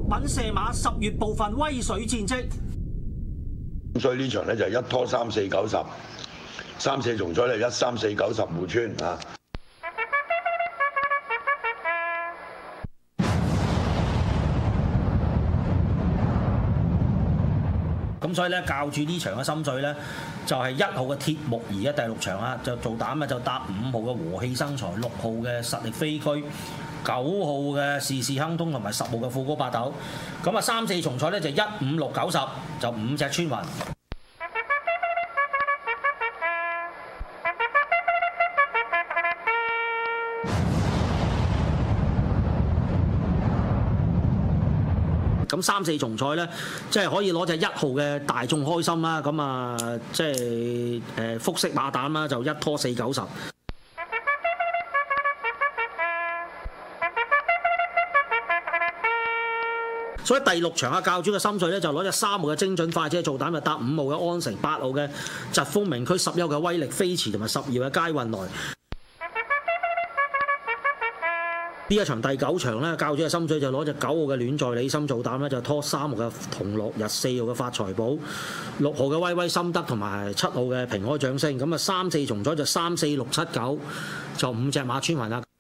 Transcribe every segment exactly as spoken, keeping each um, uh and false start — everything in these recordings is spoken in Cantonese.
品射馬十月部分威水戰績。 所以呢場咧就一拖三四九十，三四重彩咧一三四九十互穿啊！ 咁所以咧，教住呢場嘅心水咧，就係、是、一號嘅鐵木兒啊，第六場啊，就做膽啊，就搭五號嘅和氣生財，六號嘅實力飛驅，九號嘅事事亨通，同埋十號嘅富高八斗。咁啊，三四重彩咧就一五六九十，就五隻穿雲。咁三四重彩咧，即係可以攞隻一號嘅大眾開心啦。咁啊，即係誒複式馬膽啦，就一拖四九十。所以第六場啊，教主嘅心水咧就攞隻三號嘅精準快車做膽，就搭五號嘅安城、八號嘅疾風名區、十一號嘅威力飛馳同埋十二號嘅佳運來。呢一場第九場咧，教主嘅心水就攞隻九號嘅戀在你心做膽咧，就拖三號嘅同樂日、四號嘅發財寶、六號嘅威威心得同埋七號嘅平開掌聲。咁啊，三四重彩就三四六七九，就五隻馬穿雲啦。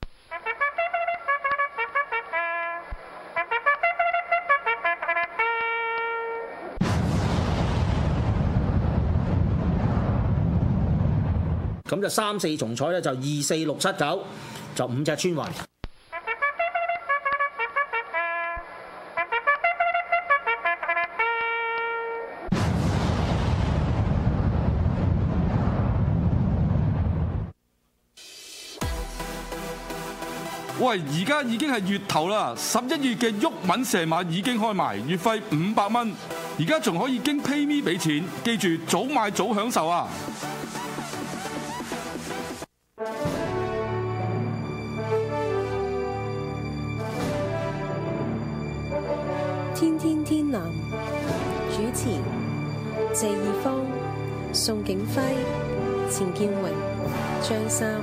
咁就三四重彩咧就二四六七九，就五隻穿雲。 喂，而家已經係月頭啦，十一月嘅毓民射馬已經開埋，月費五百蚊，而家仲可以經 PayMe 俾錢，記住早買早享受啊！ 天天天藍主持謝義方、宋景輝、錢建榮、張三。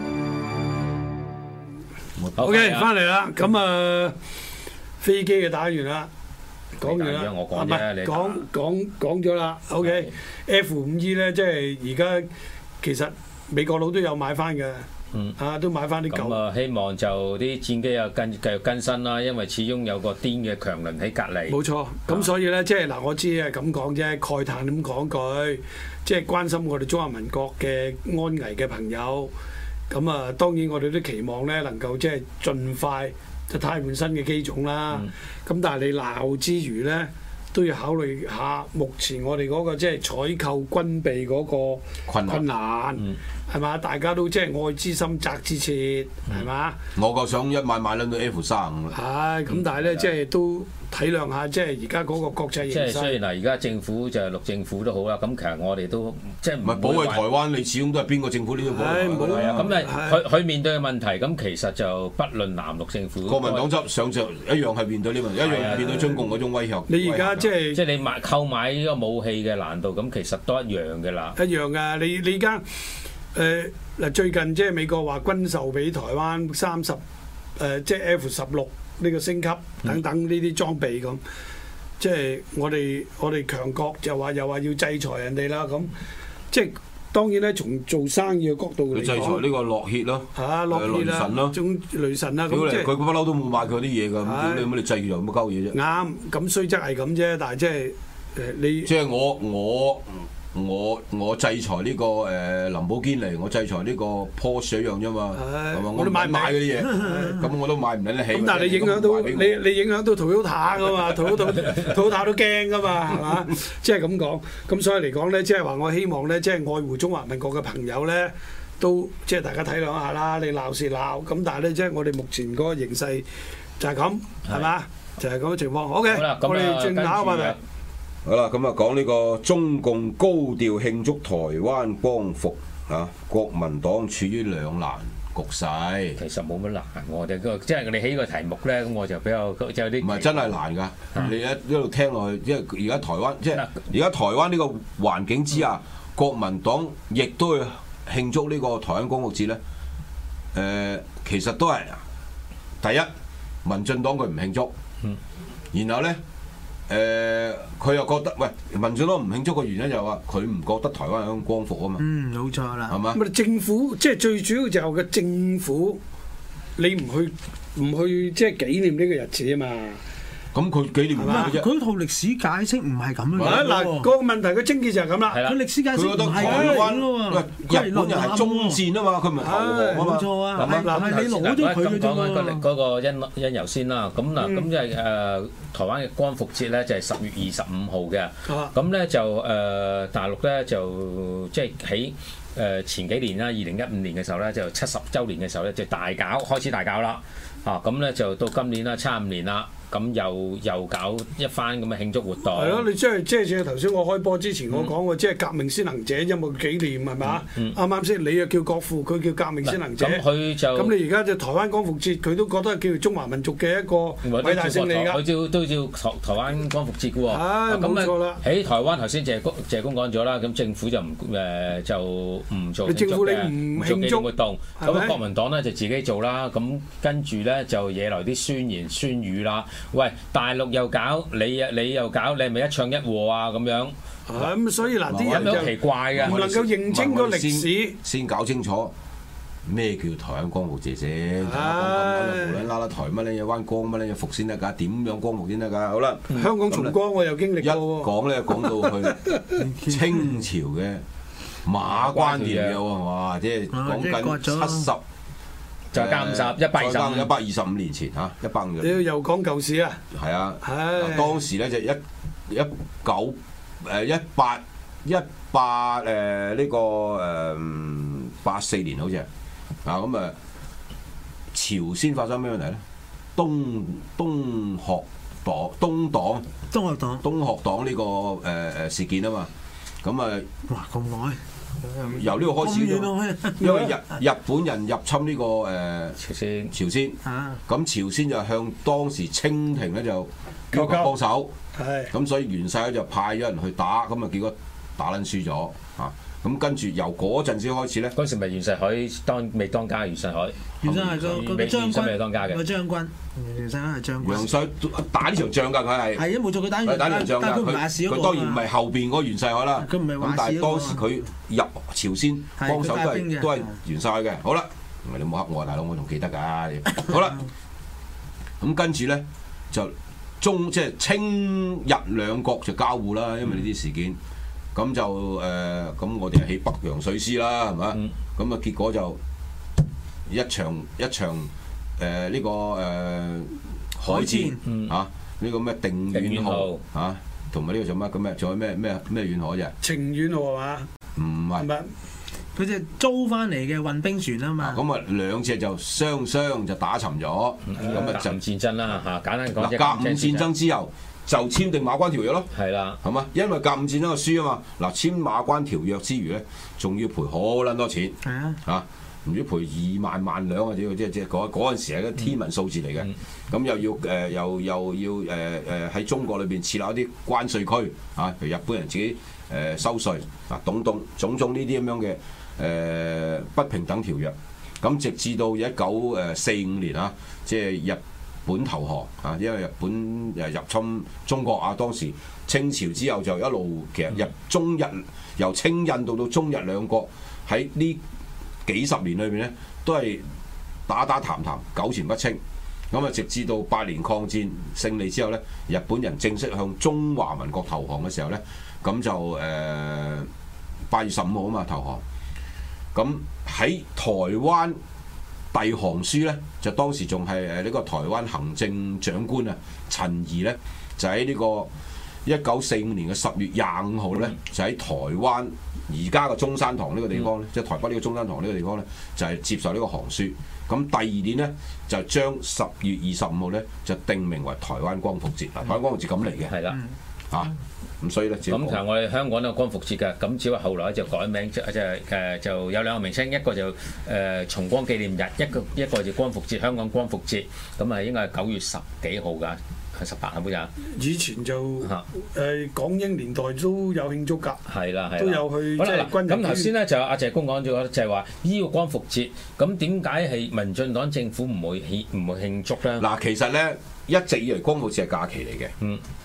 OK， 翻嚟啦，咁啊飛機嘅打完啦，講完啦， 我講啫，你講講講咗啦。OK，F 五 E 咧，即係而家其實美國佬都有買翻嘅，嗯，啊都買翻啲舊。 咁啊，希望就啲戰機又跟繼續更新啦，因為始終有個癲嘅強輪喺隔離。 冇錯，咁所以咧，即係嗱，我知係咁講啫，慨嘆咁講句，即係關心我哋中華民國嘅安危嘅朋友。咁啊，當然我哋都期望咧，能夠即係盡快就汰換新嘅機種啦。咁、嗯、但係你鬧之餘咧，都要考慮下目前我哋嗰個即係採購軍備嗰個困難，係嘛、嗯？大家都即係愛之深責之切，係嘛、 嗯？我個想一買買撚到 F 三十五啦。 係，咁但係咧，即係都體諒下，即係而家嗰個國際形勢。 即係雖然嗱，而家政府就係陸政府都好啦，咁其實我哋都即係唔係保衞台灣，你始終都係邊個政府呢個保衞？ 係啊，咁啊，佢佢面對嘅問題，咁其實就不論藍綠政府。 國民黨執上場一樣係面對呢個問題，一樣面對中共嗰種威嚇。 你而家即係即係你買購買呢個武器嘅難度，咁其實都一樣嘅啦。 一樣㗎，你你而家誒嗱最近即係美國話軍售俾台灣三十誒，即係 F 十六呢個升級等等呢啲裝備咁。即係我哋我哋強國就話又話要制裁人哋啦，咁即係當然咧，從做生意嘅角度嚟講， 制裁呢個洛歇咯， 嚇洛歇啦，雷神雷神啦，咁即係佢不嬲都冇買佢啲嘢㗎，咁點解你制裁咁鳩嘢啫？ 啱，咁雖則係咁啫，但係即係誒你即係我我。我我制裁呢個誒林寶堅尼，我制裁呢個 Porsche 一樣啫嘛，係嘛？我都買唔買嗰啲嘢，咁我都買唔撚得起。咁但係你影響到你你影響到 Toyota 噶嘛，Toyota Toyota 都驚噶嘛，係嘛？即係咁講，咁所以嚟講咧，即係話我希望咧，即係愛護中華民國嘅朋友咧，都即係大家體諒下啦。你鬧是鬧，咁但係咧，即係我哋目前嗰個形勢就係咁，係嘛？就係咁嘅情況。OK，我哋轉下話題。 好啦，咁啊講呢個中共高調慶祝台灣光復嚇，國民黨處於兩難局勢。 其實冇乜難，我哋個即係你起個題目咧，咁我就比較即係有啲唔係真係難㗎。嗯、你一一路聽落去，因為而家台灣即係而家台灣呢個環境之下，嗯、國民黨亦都會慶祝呢個台灣光復節咧。誒、呃，其實都係第一，民進黨佢唔慶祝，嗯、然後咧。 誒，佢又覺得喂，民進黨唔慶祝嘅原因就係話佢唔覺得台灣係一種光復啊嘛。 嗯，冇錯啦。 係嘛？ 咁啊，政府即係最主要就係個政府，你唔去唔去即係紀念呢個日子啊嘛。 咁佢紀念唔係啫。 佢套歷史解釋唔係咁樣。 嗱，個問題個症結就係咁啦。 佢歷史解釋佢覺得台灣喂日本人係中戰啊嘛，佢唔係投降啊嘛。 冇錯啊，係係你攞咗佢嘅啫講緊喎。 嗰個因因由先啦，咁嗱，咁即係誒台灣嘅光復節咧，就係十月二十五號嘅。咁咧就誒大陸咧就即係喺誒前幾年啦，二零一五年嘅時候咧，就七十週年嘅時候咧，就大搞開始大搞啦。啊，咁咧就到今年啦，七五年啦。咁又又搞一番咁嘅慶祝活動。 係咯，你即係即係頭先我開波之前我講過，即係革命先行者有冇紀念係咪？啱啱先？你又叫國父，佢叫革命先行者。咁佢就咁你而家就台灣光復節，佢都覺得係叫做中華民族嘅一個偉大勝利㗎。 佢都都叫台台灣光復節嘅喎。 啊，冇錯啦。 喺台灣頭先謝公謝公講咗啦，咁政府就唔誒就唔做政府你唔慶祝活動，咁國民黨咧就自己做啦。咁跟住咧就惹來啲宣言宣語啦。喂，大陸又搞，你又你又搞，你係咪一唱一和啊？咁樣啊咁，所以嗱啲人就奇怪嘅， 唔能夠認清個歷史， 先搞清楚咩叫台灣光復節先。無論拉拉台乜咧嘢彎光乜咧嘢復先得㗎，點樣光復先得㗎？好啦， 香港重光我又經歷過。 一講咧講到去清朝嘅馬關條約喎，哇！即係講緊七十。 就加五十一百二十， 一百二十五年前嚇，一百五十。 你又講舊事啊？ 係啊，當時咧就一一九誒一八一八誒呢個誒八四年好似係啊，咁啊朝鮮發生咩問題咧？東東學黨東黨東學黨東學黨呢個誒誒事件啊嘛，咁啊哇咁耐。 由呢個開始，因為日日本人入侵呢、這個誒、呃、 朝鮮， 朝鮮，咁、啊、朝鮮就向當時清廷咧就要求幫手，咁所以袁世凱就派咗人去打，咁啊結果打撚輸咗啊！咁跟住由嗰陣先開始咧， 嗰時咪袁世凱當未當家，袁世凱， 袁世凱個個將軍未當家嘅個將軍，袁世凱係將軍。 袁世凱打呢場仗㗎，佢係係啊冇錯，佢打完打完仗㗎，佢佢當然唔係後邊嗰個袁世凱啦。 佢唔係話事。咁但係當時佢入朝鮮幫手都係都係袁世凱嘅。好啦，你冇黑我啊，大佬，我仲記得㗎。好啦，咁跟住咧就中即係清日兩國就交互啦，因為呢啲事件。咁就誒，咁、呃、我哋係起北洋水師啦，係咪？咁啊、嗯、結果就一場一場誒呢、呃這個誒、呃、海戰、嗯、啊，呢、這個咩定遠號啊，同埋呢個做乜咁咩？仲有咩咩咩遠海啫？ 晴遠號係嘛？ 唔係， 係佢就租翻嚟嘅運兵船啊嘛。 咁啊兩隻就雙雙就打沉咗，咁啊就戰爭啦嚇，簡單講， 甲午戰爭之後。就簽訂馬關條約咯， 係啦， 係嘛？因為甲午戰爭個輸啊嘛，嗱簽馬關條約之餘咧，仲要賠好撚多錢，係啊，嚇唔知賠二萬萬兩啊！即係即係嗰嗰陣時係個天文數字嚟嘅，咁、嗯、又要誒、呃、又又要誒誒喺中國裏邊設立一啲關稅區啊，譬如日本人自己誒、呃、收稅啊，等等種種呢啲咁樣嘅誒、呃、不平等條約，咁直至到一九誒四五年啊，即係日本投降啊，因為日本誒入侵中國啊，當時清朝之後就一路其實日中日由清印度到中日兩國喺呢幾十年裏邊咧，都係打打談談糾纏不清。咁啊，直至到八年抗戰勝利之後咧，日本人正式向中華民國投降嘅時候咧，咁就誒八月十五號啊嘛投降。咁喺台灣遞降書咧，就當時仲係誒呢個台灣行政長官啊陳儀咧，就喺呢個一九四五年嘅十月廿五號咧，就喺台灣而家嘅中山堂呢個地方咧，即係、嗯、台北呢個中山堂呢個地方咧，就係、是、接受呢個降書。咁第二年咧，就將十月二十五號咧，就定名為台灣光復節。嗱、嗯，台灣光復節咁嚟嘅。係啦、嗯，嚇、啊。咁所以咧， 咁其實我哋香港都有光復節㗎，咁只不過後來就改名，即係誒就有兩個名稱，一個就誒、呃、重光紀念日，一個一個就光復節，香港光復節，咁啊應該係九月十幾號㗎，係十八係冇咋？ 以前就誒、呃、港英年代都有慶祝㗎， 係啦係都有去即係軍人。 咁頭先咧就阿謝公講咗，就係話呢個光復節，咁點解係民進黨政府唔會慶唔會慶祝咧？ 嗱，其實咧一直以嚟光復節係假期嚟嘅。嗯。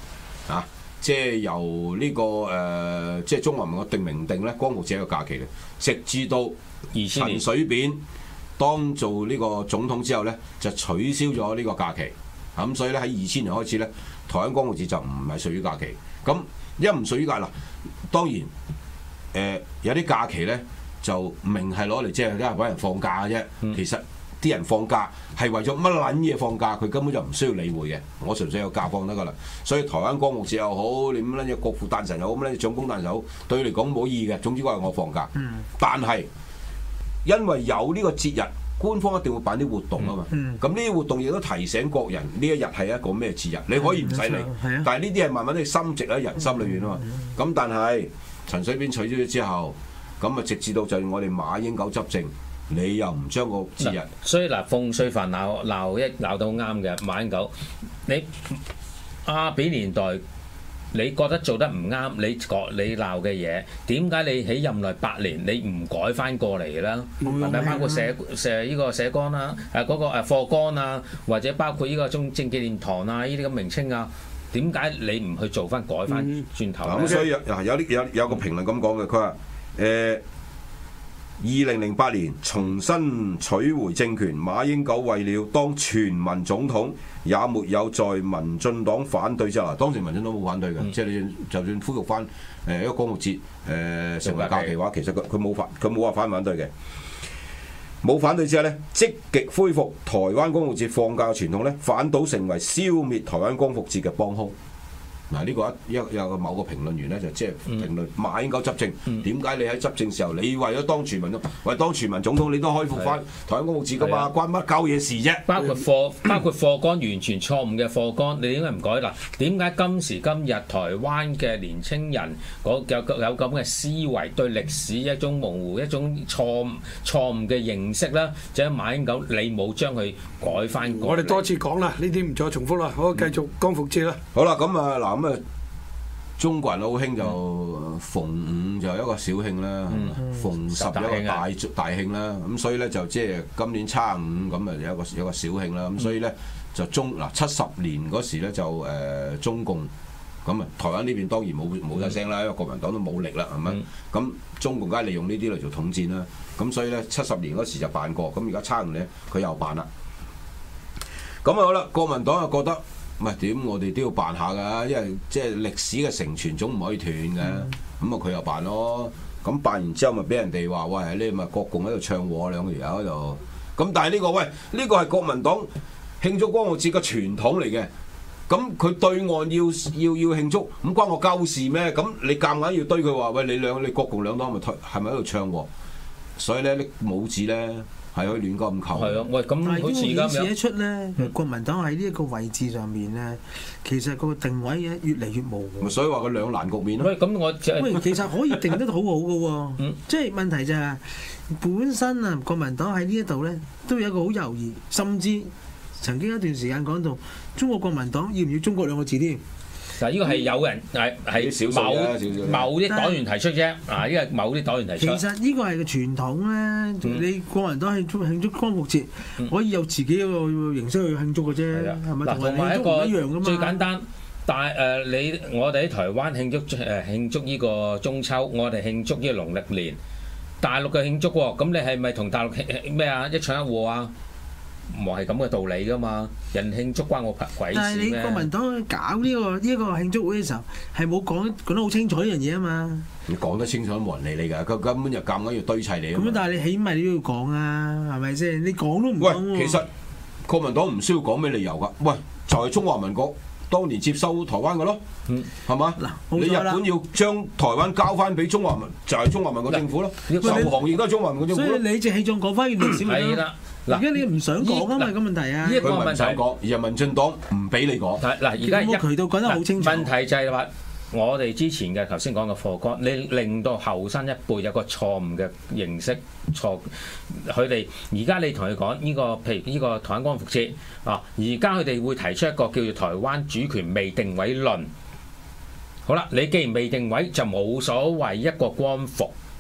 啊，即係由呢、這個誒、呃，即係中華民國定名定咧，光復節一個假期嘅，直至到陳水扁當做呢個總統之後咧，就取消咗呢個假期。咁、啊、所以咧喺二千年開始咧，台灣光復節就唔係屬於假期。咁一唔屬於假嗱，當然誒、呃、有啲假期咧就明係攞嚟即係啲揾人放假嘅啫。嗯、其實啲人放假係為咗乜撚嘢放假？佢根本就唔需要理會嘅。我純粹有假放得噶啦。所以台灣光復節又好，你乜撚嘢國父誕辰又好，乜撚嘢蔣公誕辰又好，對你嚟講冇意義嘅。總之嗰日我放假。嗯、但係因為有呢個節日。官方一定會辦啲活動啊嘛，咁呢啲活動亦都提醒國人呢一日係一個咩節日，你可以唔使理，嗯、但係呢啲係慢慢地深植喺人心裏邊啊嘛。咁、嗯、但係陳水扁取消咗之後，咁啊直至到就係我哋馬英九執政，你又唔將個節日， 所以嗱，馮淬帆鬧鬧一鬧到啱嘅馬英九，你阿扁年代。你覺得做得唔啱，你講你鬧嘅嘢，點解你喺任內八年你唔改翻過嚟啦？係咪包括社社呢個社綱啦，誒嗰個誒課綱啊，或者包括呢個中正紀念堂啊，呢啲咁名稱啊，點解你唔去做翻改翻轉頭？咁、 嗯、所以嗱有啲有有個評論咁講嘅，佢話誒二零零八年重新取回政權，馬英九為了當全民總統，也沒有在民進黨反對之下，當時民進黨冇反對嘅，嗯、即係你就算恢復翻誒一個光復節誒、呃、成為假期嘅話，其實佢佢冇反佢冇話反唔反對嘅，冇反對之下咧，積極恢復台灣光復節放假嘅傳統咧，反倒成為消滅台灣光復節嘅幫兇。嗱，呢個一有個某個評論員咧就即係評論馬英九執政，點解、嗯、你喺執政時候你為咗當全民總為當全民總統，你都開復翻台灣光復節噶嘛？關乜鳩嘢事啫？ 包括課包括課綱完全錯誤嘅課綱，你應該唔改啦。點解今時今日台灣嘅年青人有有咁嘅思維，對歷史一種模糊、一種錯錯誤嘅認識咧？就係馬英九，你冇將佢改翻。 我哋多次講啦，呢啲唔再重複啦。好，繼續光復節啦。 好啦，咁啊嗱。咁啊，中國人好興就逢五就一個小慶啦，嗯、逢十一個大大慶啦。咁所以咧就即係今年叉五咁啊，有一個有一個小慶啦。咁所以咧就中嗱七十年嗰時咧就誒、呃、中共咁啊，台灣呢邊當然冇冇得聲啦，因為國民黨都冇力啦，係咪？咁、嗯、中共梗係利用呢啲嚟做統戰啦。咁所以咧七十年嗰時就辦過，咁而家叉五咧佢又辦啦。咁啊好啦，國民黨又覺得。唔係點？我哋都要辦下㗎，因為即係歷史嘅承傳總唔可以斷嘅。咁啊佢又辦咯。咁辦完之後咪俾人哋話喂，你咪國共喺度唱和兩條友喺度。咁但係呢、呢個喂呢、呢個係國民黨慶祝光復節嘅傳統嚟嘅。咁佢對岸要要要慶祝，咁關我鳩事咩？咁你夾硬要堆佢話喂，你兩你國共兩黨咪係咪喺度唱和？所以咧啲帽子咧。係可以亂咁扣。 係啊，喂，咁好似而家咁樣。 顯示得出咧，嗯、國民黨喺呢一個位置上面咧，其實個定位咧越嚟越模糊。 所以話佢兩難局面咯。 喂，咁我喂，其實可以定得好好嘅喎。嗯、即係問題就係、是、本身啊，國民黨喺呢一度咧，都有一個好猶豫，甚至曾經一段時間講到中國國民黨要唔要中國兩個字添。 嗱，呢個係有人係係某某啲黨員提出啫。啊，呢個某啲黨員提出。 其實呢個係個傳統咧，嗯、你國民黨慶祝慶祝光復節，嗯、可以有自己一個形式去慶祝嘅啫，係咪？ 同埋一個一樣噶嘛。最簡單，但係誒、呃、你我哋喺台灣慶祝誒、呃、慶祝呢個中秋，我哋慶祝呢個農曆年，大陸嘅慶祝喎，咁你係咪同大陸咩啊一唱一和啊？唔係咁嘅道理噶嘛，人慶祝關我鬼事咩？ 但係你國民黨搞呢、呢個呢、呢個慶祝會嘅時候，係冇講講得好清楚呢樣嘢啊嘛。 你講得清楚都冇人理你㗎，佢根本就夾硬要堆砌你啊。 咁但係你起碼你都要講啊，係咪先？你講都唔講。 喂，其實國民黨唔需要講咩理由㗎。喂，就係、是、中華民國當年接收台灣㗎咯，嗯，係嘛？嗱，你日本要將台灣交翻俾中華民，就係、是、中華民國政府咯。受降亦都係中華民國政府。 所以你隻氣仲講翻件歷史咪得咯？而家你唔想講啊嘛，個問題啊！ 佢唔想講，而係民進黨唔俾你講。 嗱，而家個渠道講得好清楚。 問題就係話，我哋之前嘅頭先講嘅課綱，你令到後生一輩有個錯誤嘅認識，錯佢哋而家你同佢講呢個，譬如呢個台灣光復節啊，而家佢哋會提出一個叫做台灣主權未定位論。好啦，你既然未定位，就冇所謂一個光復。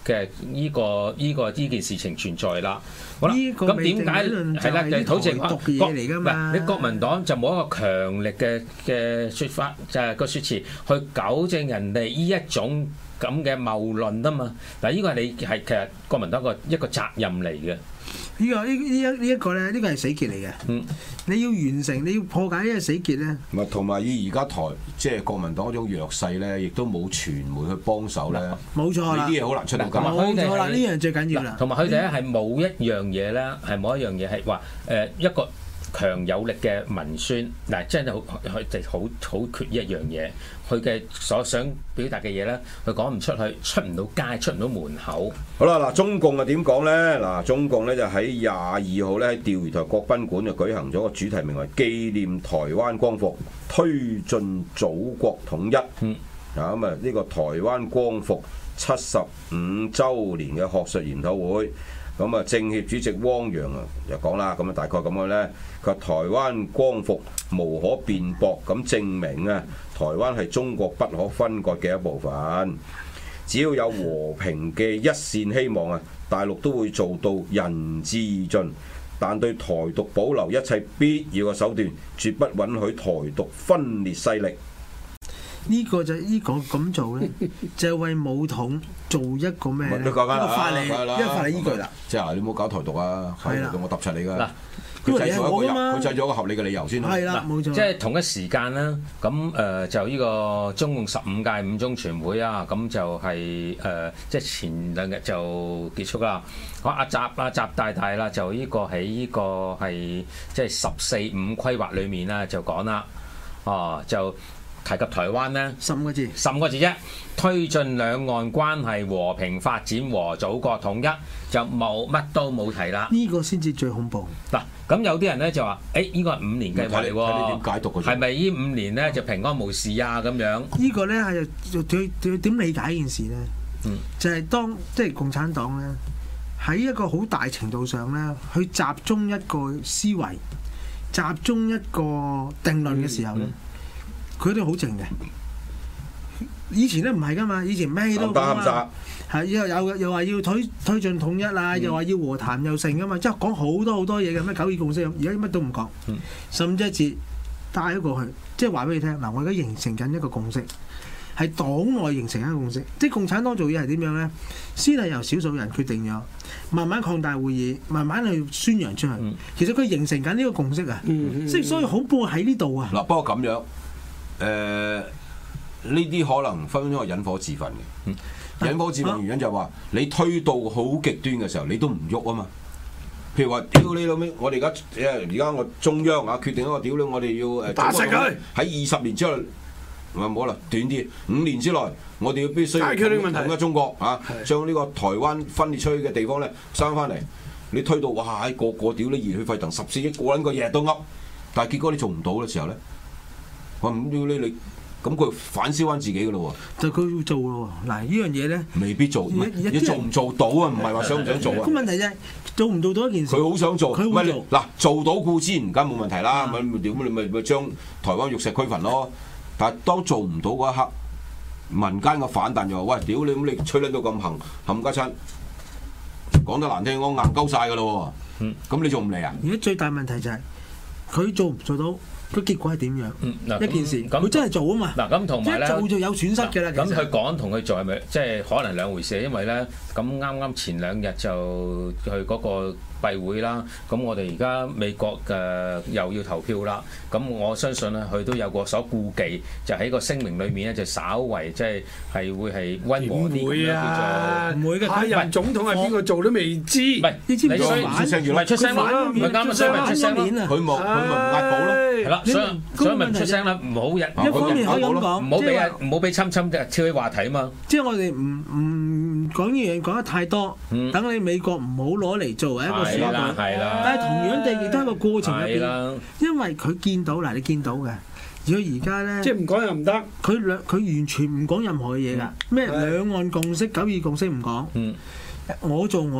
嘅呢個呢個呢件事情存在啦。好啦， 呢個咁點解係啦？就好似讀嘅嘢嚟㗎嘛。 你國民黨就冇一個強力嘅嘅説法，就係、是、個説詞去糾正人哋呢一種咁嘅謬論啊嘛。嗱，呢個係你係其實國民黨個一個責任嚟嘅。 呢、這個呢呢一呢一個咧，呢、這個係死結嚟嘅。嗯，你要完成，你要破解呢個死結咧。 唔係，同埋以而家台即係國民黨嗰種弱勢咧，亦都冇傳媒去幫手咧。 冇錯啦， 呢啲嘢好難出到街。 冇錯啦，呢樣最緊要啦。 同埋佢哋咧係冇一樣嘢咧，係冇一樣嘢係話誒一個強有力嘅文宣。嗱，真係好佢哋好好缺一樣嘢。佢嘅所想表達嘅嘢咧，佢講唔出去，出唔到街，出唔到門口。 好啦，嗱，中共啊點講咧？嗱，中共咧就喺廿二號咧喺釣魚台國賓館就舉行咗個主題名為紀念台灣光復，推進祖國統一。嗯。啊咁啊，呢個台灣光復七十五週年嘅學術研討會，咁啊政協主席汪洋啊就講啦，咁啊大概咁樣咧，佢話台灣光復無可辯駁咁證明啊，台灣係中國不可分割嘅一部分。只要有和平嘅一線希望啊，大陸都會做到仁至義盡，但對台獨保留一切必要嘅手段，絕不允許台獨分裂勢力。 呢個就呢個咁做咧，就係為武統做一個咩咧？一個法理，一個法理依據啦。 即係你唔好搞台獨啊！係啦，我揼出你㗎。嗱， 佢製造一個佢製造一個合理嘅理由先。 係啦，冇錯。 即係同一時間啦，咁誒、呃、就呢個中共十五屆五中全會啊，咁就係、是、誒、呃、即係前兩日就結束啦。講阿習阿習大大啦，就呢個喺呢個係即係十四五規劃裡面啦，就講啦，哦就。提及台灣咧， 十五個字， 十五個字啫。推進兩岸關係和平發展和祖國統一，就冇乜都冇提啦。 呢個先至最恐怖。 嗱，咁有啲人咧就話：，誒、欸，呢個係五年計劃嚟喎， 睇你點解讀嘅？ 係咪呢五年咧就平安無事啊？咁樣呢個咧係要要點理解件事咧？嗯，就係當即係共產黨咧喺一個好大程度上咧，去集中一個思維、集中一個定論嘅時候咧。嗯嗯佢哋好靜嘅，以前咧唔係噶嘛，以前咩都講啊，係又又又話要推推進統一啊，嗯、又話要和談又成噶嘛，即係講好多好多嘢嘅咩九二共識，而家乜都唔講，嗯、甚至一節帶咗過去，即係話俾你聽，嗱，我而家形成緊一個共識，係黨內形成一個共識，即係共產黨做嘢係點樣咧？先係由少數人決定咗，慢慢擴大會議，慢慢去宣揚出去。嗯、其實佢形成緊呢個共識啊，即係、嗯嗯、所以恐怖喺呢度啊。 嗱，不過咁樣。誒呢啲可能分分鐘係引火自焚嘅，嗯、引火自焚原因就係話、啊、你推到好極端嘅時候，你都唔喐啊嘛。譬如話屌你老味，我哋而家誒而家我中央啊決定一個屌你，我哋要誒打死佢喺二十年之後，唔係冇啦，短啲五年之內，我哋要必須解決呢個問題，統一中國啊，將呢個台灣分裂出去嘅地方咧生翻嚟。你推到哇，個個屌你熱血沸騰，十四億個人個日日都噏，但係結果你做唔到嘅時候咧。我唔要你你，咁佢反燒翻自己噶咯喎。 就佢要做咯喎，嗱呢樣嘢咧， 未必做，你做唔做到啊？唔係話想唔想做啊？ 個問題啫，做唔做到一件事？ 佢好想做， 佢會做。 嗱，做到固然而家冇問題啦，咪點你咪咪將台灣玉石俱焚咯。但係當做唔到嗰一刻，民間嘅反彈就話：喂，屌你咁你吹撚到咁行冚家親，講得難聽，我硬鳩晒噶咯喎。咁、嗯、你仲唔嚟啊？ 而家最大問題就係、是、佢做唔做到？個結果係點樣？嗯、一件事，佢真係做啊嘛。 嗱咁同埋咧， 做就有損失嘅啦。 咁佢講同佢做係咪即係可能兩回事？因為咧，咁啱啱前兩日就去嗰個閉會啦。咁我哋而家美國嘅又要投票啦。咁我相信咧，佢都有個所顧忌，就喺個聲明裏面咧，就稍為即係係會係溫和啲咁樣叫做。 唔會嘅，下任總統係邊個做都未知。唔係，你知唔知？出聲唔係出聲啦，唔係啱啱聲咪出聲咯。 佢冇佢咪壓保咯。係啦。 所以所以咪唔出聲啦，唔好人。 一方面可以咁講， 唔好俾啊，唔好俾侵侵嘅挑起話題啊嘛。 即係我哋唔唔講呢樣講得太多，等你美國唔好攞嚟作為一個選舉。係啦，係啦。但係同樣地，亦都係個過程入邊，因為佢見到嗱，你見到嘅，如果而家咧， 即係唔講又唔得。 佢兩佢完全唔講任何嘢㗎，咩兩岸共識、九二共識唔講。我做我嘅，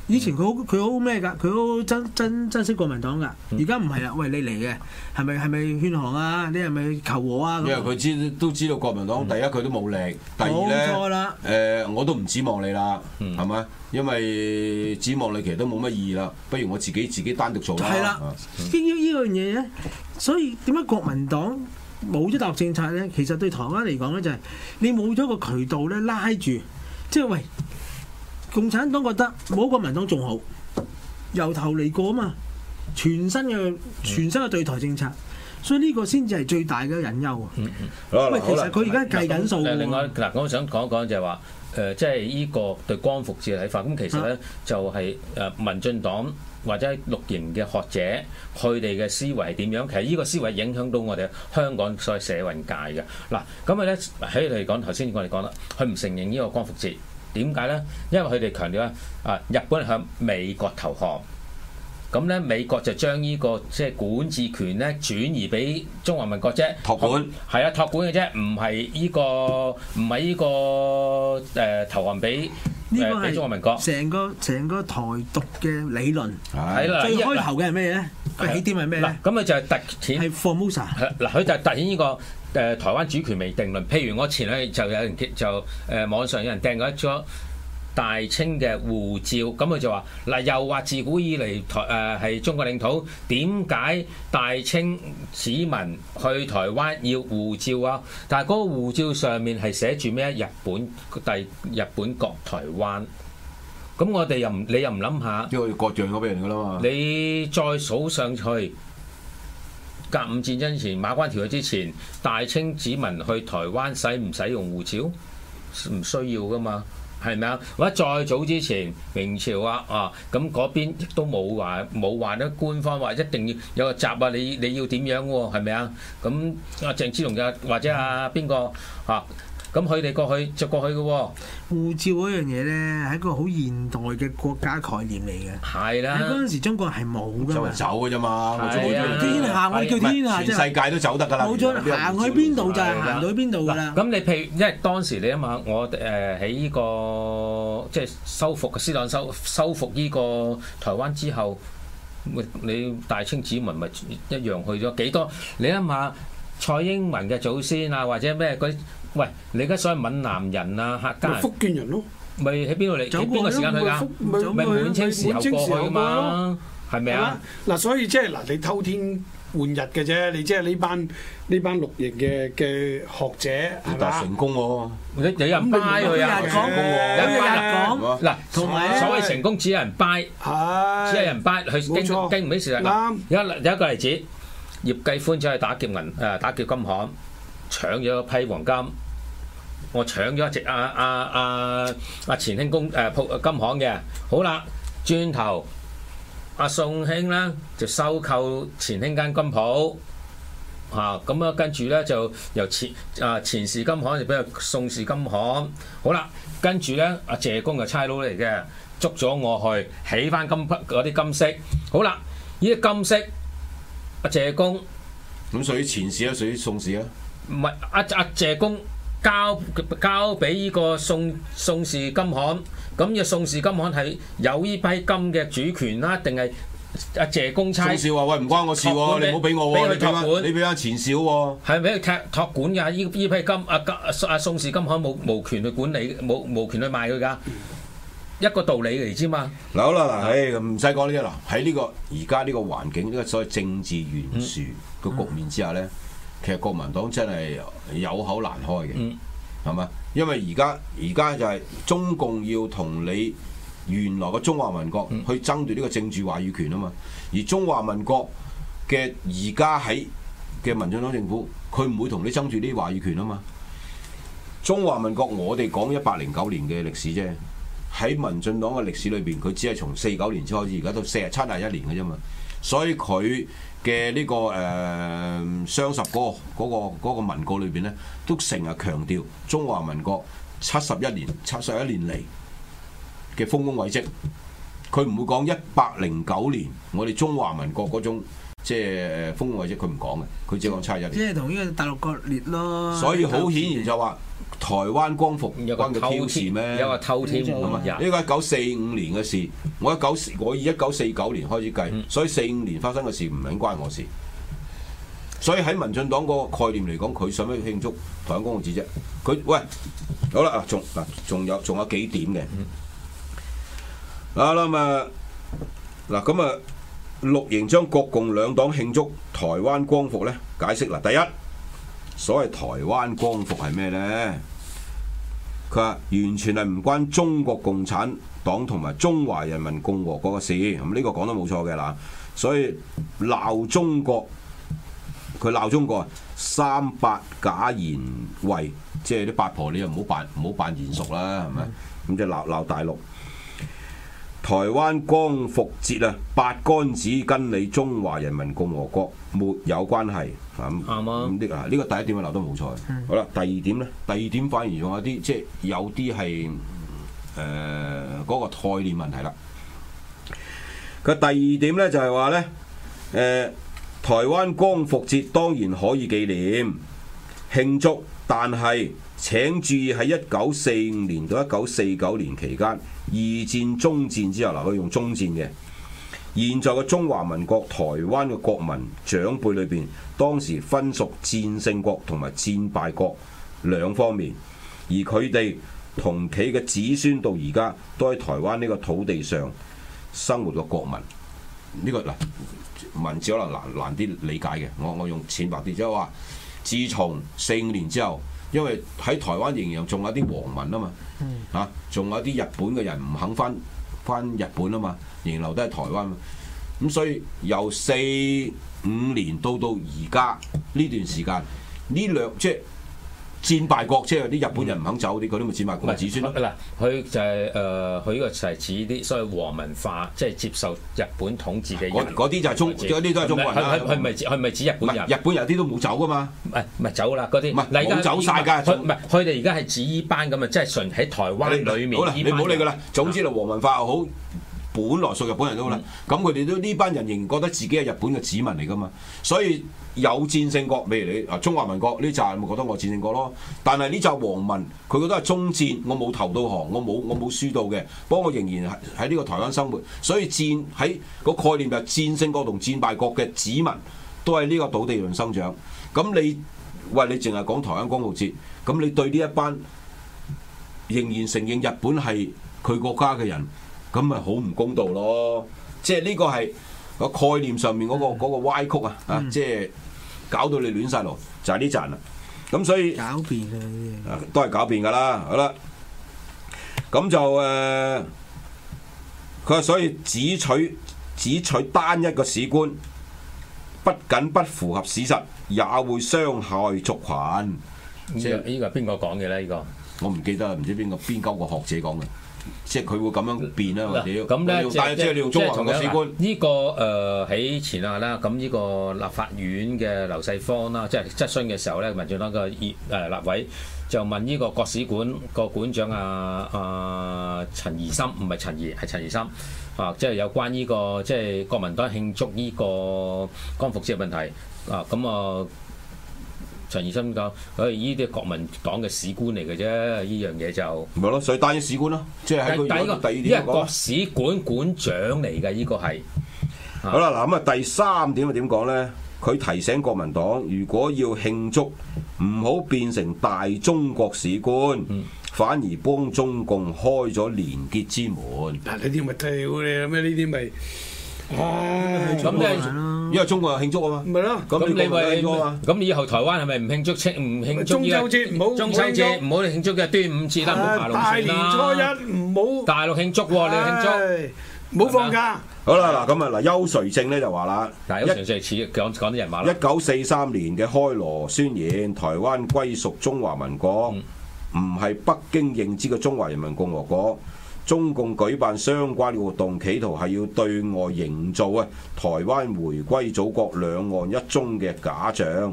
以前佢好佢好咩㗎？佢好珍珍珍惜國民黨㗎。而家唔係啦，喂你嚟嘅係咪係咪勸降啊？你係咪求和啊？ 因為佢知都知道國民黨第一佢都冇力，第二咧冇錯啦。 誒我都唔指望你啦，係咪？因為指望你其實都冇乜意義啦，不如我自己自己單獨做啦。 係啦，呢呢樣嘢咧，所以點解國民黨冇咗大陸政策咧？其實對台灣嚟講咧，就係你冇咗個渠道咧拉住，即係喂。共產黨覺得冇國民黨仲好，由頭嚟過啊嘛，全新嘅全新嘅對台政策，所以呢個先至係最大嘅隱憂啊！ 嗯嗯， 喂，其實佢而家計緊數喎。 另外嗱，我想講一講就係話，誒，即係呢個對光復節嘅睇法。咁其實咧就係誒民進黨或者綠營嘅學者，佢哋嘅思維係點樣？其實呢個思維影響到我哋香港所謂社運界嘅。嗱，咁啊咧喺嚟講，頭先我哋講啦，佢唔承認呢個光復節。點解咧？因為佢哋強調咧，啊，日本向美國投降，咁咧美國就將呢個即係管治權咧轉移俾中華民國啫， 託管係啊，託管嘅啫，唔係呢個唔係呢個誒投降俾誒俾中華民國。 成個成個台獨嘅理論係啦， 最開頭嘅係咩咧？個起點係咩咧？ 嗱，咁佢就係突顯係 Formosa。 嗱，佢就突顯呢個。誒台灣主權未定論，譬如我前兩日就有人就誒、呃、網上有人掟咗咗大清嘅護照，咁佢就話嗱，又話自古以嚟台誒係、呃、中國領土，點解大清子民去台灣要護照啊？但係嗰個護照上面係寫住咩？日本第日本國台灣，咁我哋又唔你又唔諗下， 因為割讓咗俾人㗎啦嘛， 你再數上去。甲午戰爭前馬關條約之前，大清子民去台灣使唔使用護照？唔需要噶嘛，係咪啊？或者再早之前明朝啊啊，咁嗰邊亦都冇話冇話咧，官方話一定要有個閘啊，你你要點樣喎？係咪啊？咁阿鄭芝龍嘅或者阿邊個啊？咁佢哋過去就過去嘅喎、哦。 護照嗰樣嘢咧係一個好現代嘅國家概念嚟嘅。 係啦。喺嗰陣時中國係冇㗎嘛。 走嘅啫嘛。 係啊。天下我哋叫天下， 全世界都走得㗎啦。 冇錯，行去邊度就係行到去邊度㗎啦。 咁你譬如，因為當時你諗下，我誒喺呢個即係收復斯坦收收復呢個台灣之後，你大清子民咪一樣去咗幾多？你諗下蔡英文嘅祖先啊，或者咩嗰啲？喂，你而家所謂閩南人啊、客家人， 福建人咯， 咪喺邊度嚟？喺邊個時間去㗎？咪滿清時候過去㗎嘛？係咪啊？ 嗱，所以即係嗱，你偷天換日嘅啫，你即係呢班呢班綠營嘅嘅學者係嘛？ 成功喎！ 你有人掰佢啊？有人講，有人講嗱，同埋所謂成功只有人掰，只有人掰，佢經經唔起事實。啱。有有一個例子，葉繼歡走去打劫銀誒打劫金行，搶咗一批黃金。我搶咗一隻阿阿阿阿錢興公誒鋪金行嘅，好啦，轉頭阿宋興咧就收購錢興間金鋪，嚇咁啊，跟住咧就由錢啊錢氏金行就俾佢宋氏金行，好啦，跟住咧阿謝公就差佬嚟嘅，捉咗我去起翻金嗰啲金飾，好啦，呢啲金飾阿謝公咁屬於錢氏啊，屬於宋氏啊？ 唔係阿阿謝公。交交俾呢個宋宋氏金行，咁嘅宋氏金行係有呢批金嘅主權啦，定係阿謝公差？ 宋氏話：喂，唔關我事喎，你唔好俾我喎，你俾翻你俾翻錢少喎。係俾佢託託管㗎？呢呢批金阿阿阿宋氏金行冇無權去管理，冇無權去賣佢㗎，一個道理嚟啫嘛。 嗱好啦，嗱，誒唔使講呢啲啦，喺呢個而家呢個環境，呢個所謂政治懸殊嘅局面之下咧。其實國民黨真係有口難開嘅，係嘛、嗯？因為而家而家就係中共要同你原來嘅中華民國去爭奪呢個政治話語權啊嘛。而中華民國嘅而家喺嘅民進黨政府，佢唔會同你爭奪呢啲話語權啊嘛。中華民國我哋講一百零九年嘅歷史啫，喺民進黨嘅歷史裏邊，佢只係從四九年之開始，而家到四十七廿一年嘅啫嘛。所以佢嘅呢個誒雙十嗰個嗰個嗰個文告裏邊咧，都成日強調中華民國七十一年七十一年嚟嘅豐功偉績。佢唔會講一百零九年我哋中華民國嗰種即係封或者佢唔講嘅，佢只講七十一年。 即係同呢個大陸割裂咯。 所以好顯然就話台灣光復關佢挑事咩？ 有個偷添咁啊！ 呢個一九四五年嘅事，我一九我以一九四九年開始計，嗯、所以四五年發生嘅事唔係關我事。所以喺民進黨嗰個概念嚟講，佢想咩慶祝台灣光復節啫？佢喂好啦啊，仲嗱仲有仲有幾點嘅啊咁啊嗱咁啊，綠營將國共兩黨慶祝台灣光復咧解釋嗱，第一所謂台灣光復係咩咧？佢話完全係唔關中國共產黨同埋中華人民共和國嘅事，咁呢個講得冇錯嘅嗱，所以鬧中國。佢鬧中國啊，三八假賢惠，即係啲八婆你又唔好扮唔好扮賢淑啦，係咪？咁即係鬧鬧大陸。台灣光復節啊，八竿子跟你中華人民共和國沒有關係。啱啊！咁呢啊呢個第一點啊鬧得冇錯。嗯、好啦，第二點咧，第二點反而仲有啲即係有啲係誒嗰個概念問題啦。佢第二點咧就係話咧誒。呃台灣光復節當然可以紀念慶祝，但係請注意喺一九四五年到一九四九年期間，二戰中戰之後嗱，佢用中戰嘅。現在嘅中華民國台灣嘅國民長輩裏邊，當時分屬戰勝國同埋戰敗國兩方面，而佢哋同佢嘅子孫到而家都喺台灣呢個土地上生活嘅國民，呢、這個嗱。文字可能難難啲理解嘅，我我用淺白啲，即係話，自從四五年之後，因為喺台灣仍然仲有啲皇民啊嘛，嚇，仲有啲日本嘅人唔肯翻翻日本啊嘛，仍然留低喺台灣嘛，咁所以由四五年到到而家呢段時間，呢兩即係戰敗國，即係啲日本人唔肯走啲，嗰啲咪戰敗國子孫咯。嗱， 佢就係誒，佢呢個就係指啲所謂皇文化，即係接受日本統治嘅人。 嗰啲就係中，嗰啲都係中國人啦。 佢佢唔係佢唔係指日本人。 日本人啲都冇走噶嘛。唔係唔係走啦，嗰啲。 唔係冇走晒㗎。 唔係佢哋而家係指依班咁啊，即係純喺台灣裡面。 好啦，你唔好理佢啦。總之就皇文化又好。本來屬日本人都好啦，咁佢哋都呢班人仍然覺得自己係日本嘅子民嚟噶嘛，所以有戰勝國，譬如你啊中華民國呢紮，咪覺得我戰勝國咯。但係呢紮皇民，佢覺得係中戰，我冇投到降，我冇我冇輸到嘅，不過我仍然喺呢個台灣生活，所以戰喺個概念就係戰勝國同戰敗國嘅子民都喺呢個土地上生長。咁你喂你淨係講台灣光復節，咁你對呢一班仍然承認日本係佢國家嘅人？咁咪好唔公道咯！即係呢個係個概念上面嗰、嗰個、嗰個歪曲啊！啊，即係搞到你亂晒路，就係呢陣啦。咁所以狡辯啊， 都係狡辯㗎啦。好啦，咁就誒，佢、呃、話所以只取只取單一個史觀，不僅不符合史實，也會傷害族群。 即係呢個係邊個講嘅咧？呢、呢個我唔記得啦，唔知邊個邊鳩個學者講嘅。即係佢會咁樣變啊！我屌咁咧， 但係即係你用中華嘅史觀呢個誒喺前下啦，咁呢個立法院嘅劉世芳啦，即係質詢嘅時候咧，民進黨嘅議誒立委就問呢個國史館個館長啊啊陳怡森，唔係陳怡係陳怡森啊，即係有關呢個即係國民黨慶祝呢個光復節嘅問題啊，咁啊。陳怡森講：佢依啲國民黨嘅史觀嚟嘅啫，呢樣嘢就咪咯，所以單一史觀咯，即係喺佢第二點因為國史館館長嚟嘅，呢個係好啦。嗱咁啊，第三點係點講咧？佢提醒國民黨，如果要慶祝，唔好變成大中國史觀，嗯、反而幫中共開咗連結之門。 嗱，呢啲咪屌你咩？呢啲咪〜 唉，咁你因為中國有慶祝啊嘛， 咪咯， 咁你咪咁以後台灣係咪唔慶祝清唔慶祝中秋節？唔好中秋節唔好慶祝嘅端午節啦，唔好爬龍船啦。 大年初一唔好大陸慶祝喎，你慶祝唔好放假。 好啦，嗱咁啊嗱，邱垂正咧就話啦， 嗱邱垂正似講講啲人話啦， 一九四三年嘅開羅宣言，台灣歸屬中華民國，唔係北京認知嘅中華人民共和國。中共舉辦相關嘅活動，企圖係要對外營造啊台灣回歸祖國兩岸一中嘅假象。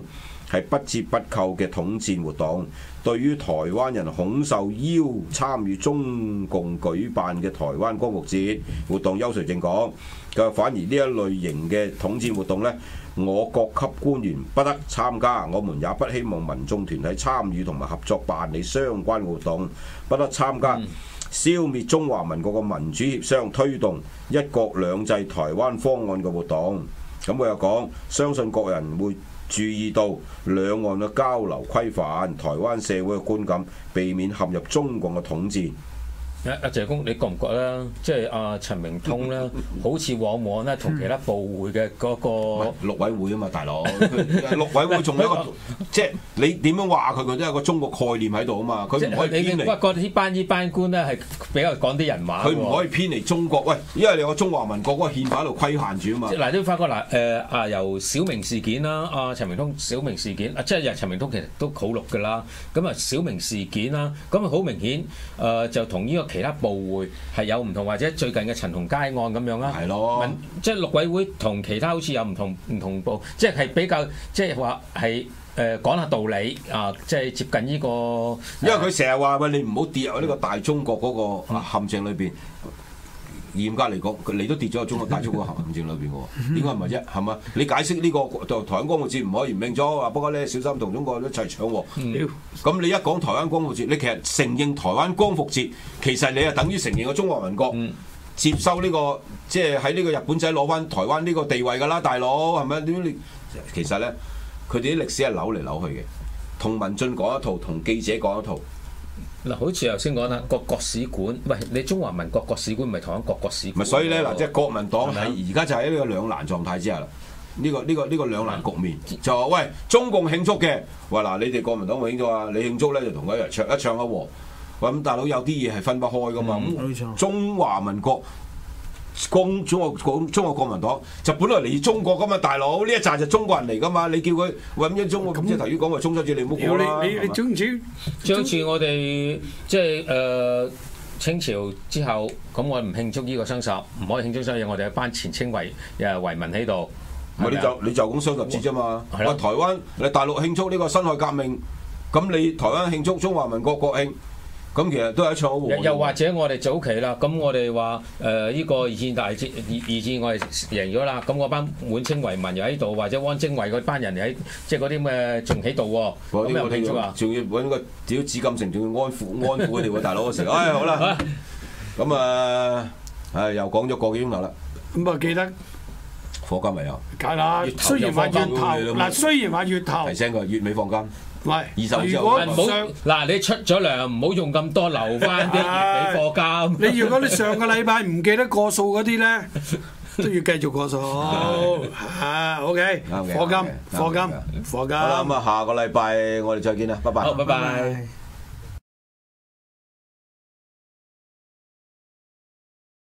係不折不扣嘅統戰活動。對於台灣人恐受邀參與中共舉辦嘅台灣光復節活動，邱垂正講，佢話反而呢一類型嘅統戰活動呢，我各級官員不得參加，我們也不希望民眾團體參與同埋合作辦理相關活動，不得參加消滅中華民國嘅民主協商、推動一國兩制台灣方案嘅活動。咁佢又講，相信各人會注意到兩岸嘅交流規範、台灣社會嘅觀感，避免陷入中共嘅統治。 阿阿謝公，你覺唔覺咧？即係阿陳明通咧，好似往往咧同其他部會嘅嗰個陸委會啊嘛，大佬，陸委會仲有一個，即係你點樣話佢，佢都有個中國概念喺度啊嘛，佢唔可以偏離。 不過呢班呢班官咧係比較講啲人話， 佢唔可以偏離中國。喂，因為你有個中華民國嗰個憲法喺度規限住啊嘛。 嗱，你發覺嗱誒啊，由小明事件啦，阿陳明通小明事件啊，即係由陳明通其實都好綠㗎啦。咁啊，小明事件啦，咁啊好明顯誒就同呢個。其他部會係有唔同，或者最近嘅陳同佳案咁樣啦， 係咯， 即係陸委會同其他好似有唔同唔同部，即係比較即係話係誒講下道理啊，即係接近呢個。 因為佢成日話喂，你唔好跌入呢個大中國嗰個陷阱裏邊。嚴格嚟講，你都跌咗喺中國大中國陷阱裏邊喎，點解唔係啫？係嘛？你解釋呢、這個就台灣光復節唔可以唔慶祝，不過咧小心同中國一齊搶喎。咁、嗯、你一講台灣光復節，你其實承認台灣光復節，其實你係等於承認個中華民國、嗯、接收呢、這個，即係喺呢個日本仔攞翻台灣呢個地位㗎啦，大佬係咪？點你其實咧，佢哋啲歷史係扭嚟扭去嘅，同民進講一套，同記者講一套。 嗱，好似頭先講啦，各國使館，喂，你中華民國國使館唔係台灣各國使館。 咪所以咧嗱，即係國民黨喺而家就喺呢個兩難狀態之下啦。呢、這個呢、這個呢、這個兩難局面，就話喂，中共慶祝嘅，話嗱，你哋國民黨會慶祝啊，你慶祝咧就同佢一齊唱一唱一和。喂，咁大佬有啲嘢係分不開噶嘛。咁、嗯、中華民國。中中國中中國國民黨就本來嚟中國噶嘛，大佬呢一紮就中國人嚟噶嘛，你叫佢喂咁樣中國咁即係頭先講話中秋節你唔好過啦。 你你中秋上次我哋即係誒清朝之後，咁我唔慶祝呢個雙十，唔可以慶祝雙十，我哋有班前清遺誒遺民喺度。 唔係你就你就講雙十節啫嘛。喂，台灣你大陸慶祝呢個辛亥革命，咁你台灣慶祝中華民國國慶。咁其實都係一場和。 又或者我哋早期啦，咁我哋話誒呢個二戰大戰二二戰我哋贏咗啦，咁嗰班滿清遺民又喺度，或者汪精衛嗰班人喺即係嗰啲咩仲喺度喎。咁又慶祝啊？ 仲要揾個屌紫禁城，仲要安撫安撫佢哋喎，大佬嗰時。唉，好啦，咁啊，唉又講咗個幾鐘頭啦。 咁啊，記得課金咪有？ 梗啦，雖然話月頭嗱，雖然話月頭提醒佢月尾放金。 喂， 二手如果唔好嗱，你出咗糧唔好用咁多，留翻啲月尾課金。 你如果你上個禮拜唔記得過數嗰啲咧，都要繼續過數。啊 ，OK，課金，課金，課金。 好啦，咁啊，下個禮拜我哋再見啦，拜拜。 好，拜拜。